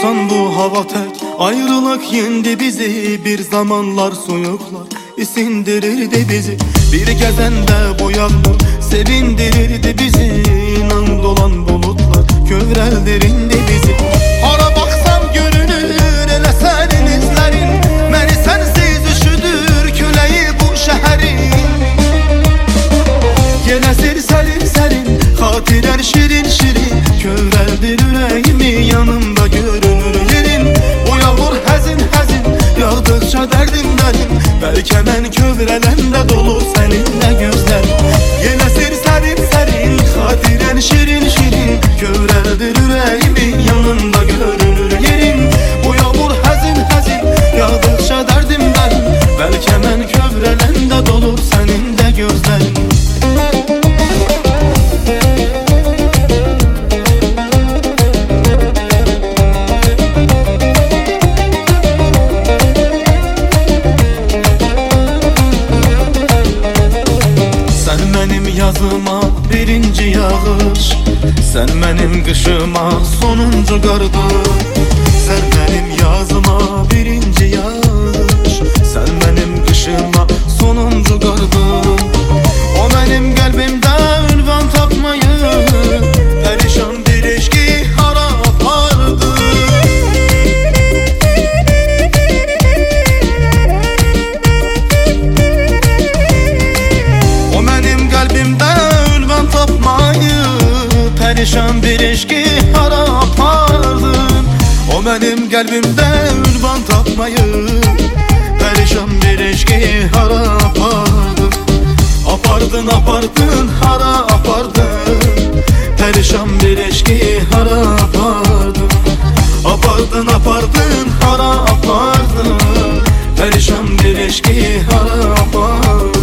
Uçan bu hava tek, ayrılık yendi bizi. Bir zamanlar soyuklar isindirirdi bizi. Bir gezende bu yağmur sevindirirdi bizi. İnan dolan bulutlar kövreldirindi bizi. Hara baksam görünür ele senin izlerin. Məni sensiz üşüdür köleyi bu şehrin. Gelesir serin serin, hatirer şirin şirin. Kövreldir yüreğimi, yanımda görünür yerin. O yağmur həzin həzin, yağdıkça derdim derim. Belki ben kövrelende dolu seninle gözler. Gelesir serin serin, hatirer şirin şirin. Kövreldir yüreğimi, yanımda görünür yerin. O yağmur həzin həzin, yağdıkça derdim derim. Belki ben kövrelende dolu seninle gözler. Yazıma birinci yağış, sen benim kışıma sonuncu qardır. Sen benim yazıma birinci yağış, sen benim kışıma sonuncu qardır. O benim kalbimde ünvan tapmayı, perişan bir eşki hara apardı. O benim kalbimde ünvan tapmayı, perişan bir eşki hara apardın. O benim kalbimde ünvan tapmayı, perişan bir eşki hara apardın. Apardın apardın hara apardın, perişan bir eşki hara apardın. Apardın apardın hara apardın, perişan bir eşki hara apardın.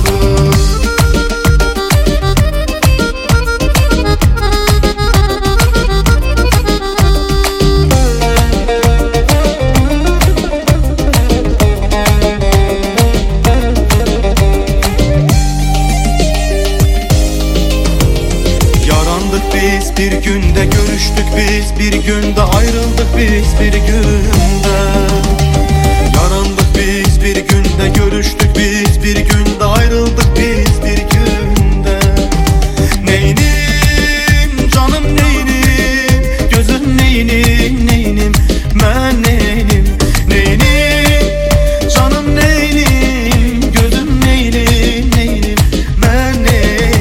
Bir günde görüştük biz, bir günde ayrıldık biz bir günde. Yarandık biz, bir günde görüştük biz, bir günde ayrıldık biz bir günde. Neynim canım neynim, gözüm neynim neynim, ben neynim. Neynim canım neynim, gözüm neynim neynim, ben neynim.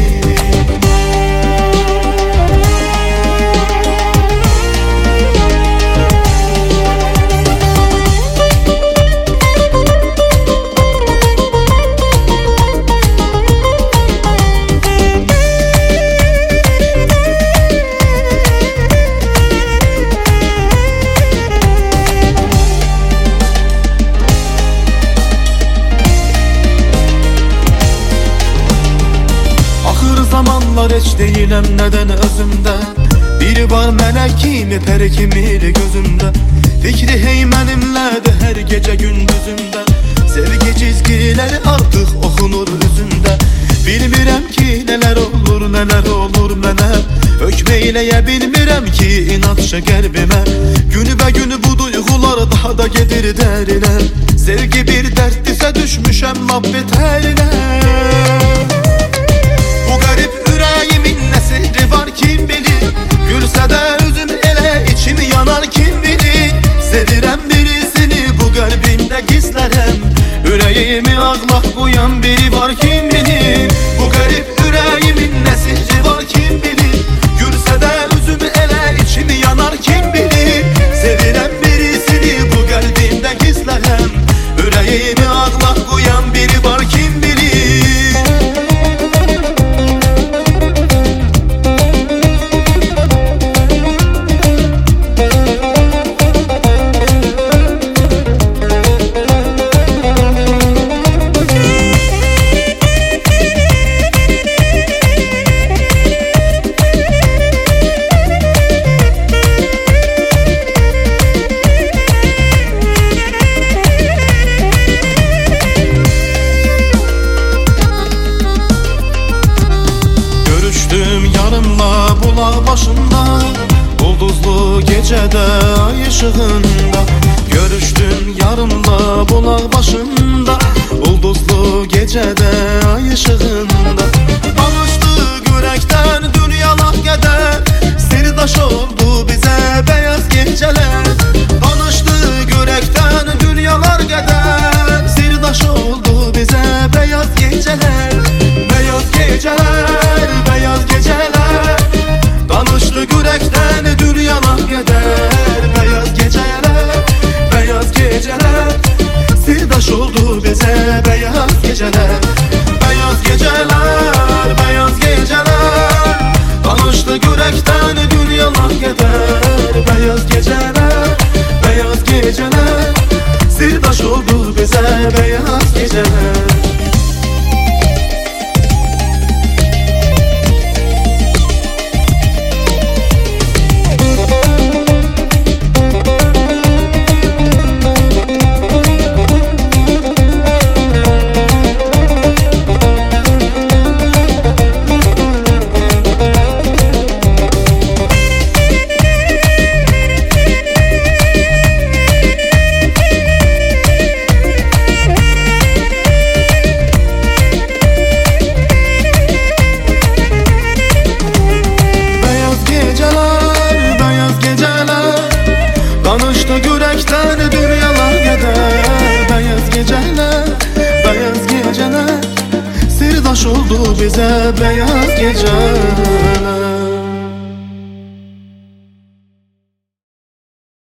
Zamanlar hiç değilim neden özümde. Biri var melek kimi peri kimi gözümde. Fikri heymenimlədir her gece gündüzümde. Sevgi çizgileri artık okunur üzümde. Bilmirəm ki neler olur neler olur mənə. Hökmeyləyə bilmirəm ki inatçı qəlbimə. Günü be günü bu duygular daha da gedir derine. Sevgi bir dertlisə düşmüşəm lap betərinə. Bu garip yüreğimin ne sihri var kim bilir. Gülse de özüm ele içim yanar kim bilir. Sevirem birisini bu kalbimde gizlerem. Yüreğimi ağlak koyan biri var kim bilir. Bu garip yüreğimin ne sihri var kim bilir. Gülse de özüm ele içim yanar kim bilir. Sevirem birisini bu kalbimde gizlerem. Yüreğimi ağlak koyan biri var kim bilir. ışığında. Görüşdüm yarımla bulaq başında, ulduzlu gecədə ay ışığında. Danışdıq ürəkdən dünyalar qədər, sirdaş oldu bizə beyaz gecələr. Danışdıq ürəkdən dünyalar qədər, sirdaş oldu bizə beyaz gecələr. Beyaz gecələr, beyaz gecələr. Danışdıq ürəkdən dünyalar qədər, beyaz gecələr, beyaz gecələr. Sirdaş oldu bizə beyaz gecələr. Beyaz gecələr, beyaz gecələr. Danışdıq ürəkdən dünyalar qədər, beyaz gecələr, beyaz gecələr. Sirdaş oldu bizə beyaz gecələr. Danışdıq ürəkdən dünyalar qədər, beyaz gecələr, beyaz gecələr. Sirdaş oldu bizə beyaz gecələr.